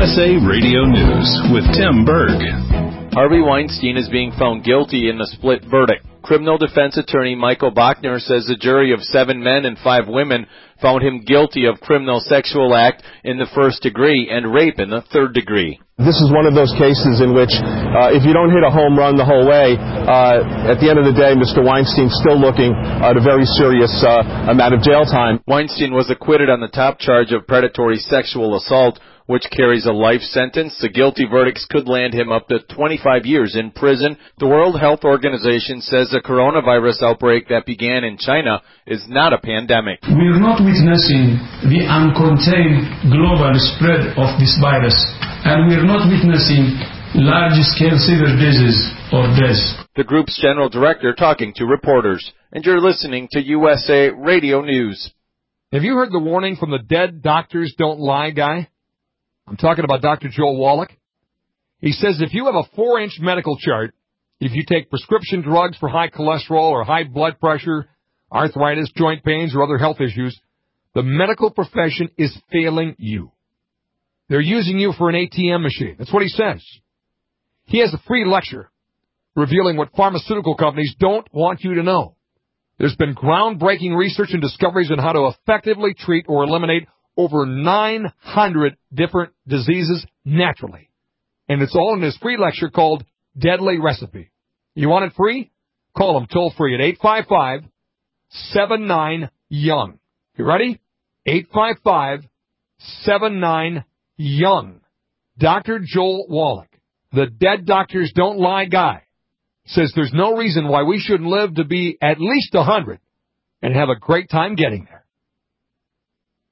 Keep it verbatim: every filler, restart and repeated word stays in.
S A Radio News with Tim Berg. Harvey Weinstein is being found guilty in the split verdict. Criminal defense attorney Michael Bachner says a jury of seven men and five women found him guilty of criminal sexual act in the first degree and rape in the third degree. This is one of those cases in which uh, if you don't hit a home run the whole way, uh, at the end of the day, Mister Weinstein's still looking at a very serious uh, amount of jail time. Weinstein was acquitted on the top charge of predatory sexual assault, which carries a life sentence. The guilty verdicts could land him up to twenty-five years in prison. The World Health Organization says the coronavirus outbreak that began in China is not a pandemic. We are not witnessing the uncontained global spread of this virus, and we are not witnessing large-scale severe disease or deaths. The group's general director talking to reporters. And you're listening to U S A Radio News. Have you heard the warning from the dead doctors don't lie guy? I'm talking about Doctor Joel Wallach. He says if you have a four-inch medical chart, if you take prescription drugs for high cholesterol or high blood pressure, arthritis, joint pains, or other health issues, the medical profession is failing you. They're using you for an A T M machine. That's what he says. He has a free lecture revealing what pharmaceutical companies don't want you to know. There's been groundbreaking research and discoveries on how to effectively treat or eliminate over nine hundred different diseases naturally. And it's all in his free lecture called Deadly Recipe. You want it free? Call him toll free at eight five five, seven nine, young. You ready? eight five five, seven nine, young. Doctor Joel Wallach, the dead doctors don't lie guy, says there's no reason why we shouldn't live to be at least one hundred and have a great time getting there.